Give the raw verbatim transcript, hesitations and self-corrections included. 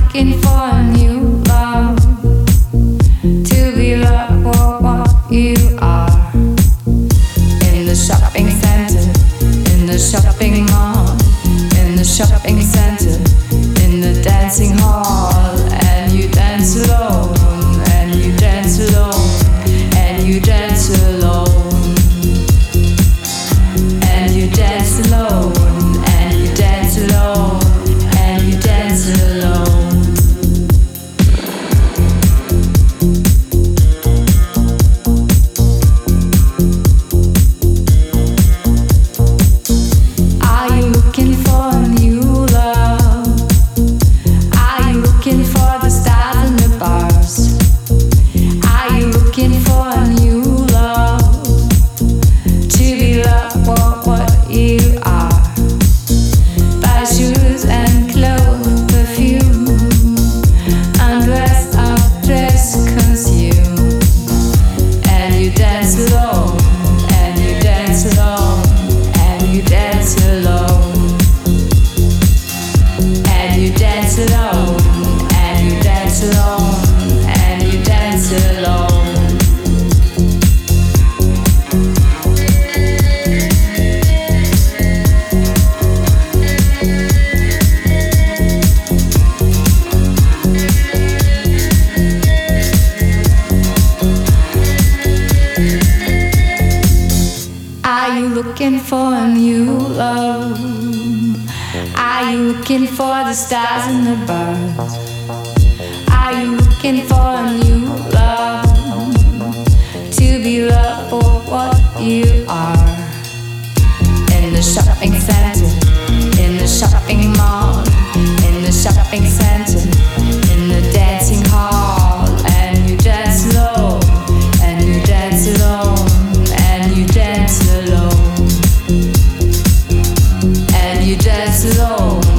looking for a new love to be loved for what you are. In the shopping center, in the shopping mall, in the shopping center, in the dancing hall, and you dance alone, and you dance alone, and you dance alone, and you dance alone, and you dance alone, and you dance alone. Are you looking for a new love? Are you looking for the stars and the bars? Are you looking for a new love to be loved for what you are? Buy shoes and clothes, perfume, undress, outdress, consume, and you dance alone, and you dance alone, and you dance alone, and you dance alone, and you dance alone, and you dance alone. Are you looking for a new love? Are you looking for the stars and the birds? Are you looking for a new love to be loved for what you are? In the shopping center, in the shopping mall, in the shopping center, in the dancing hall, and you dance alone, and you dance alone, and you dance alone, and you dance alone.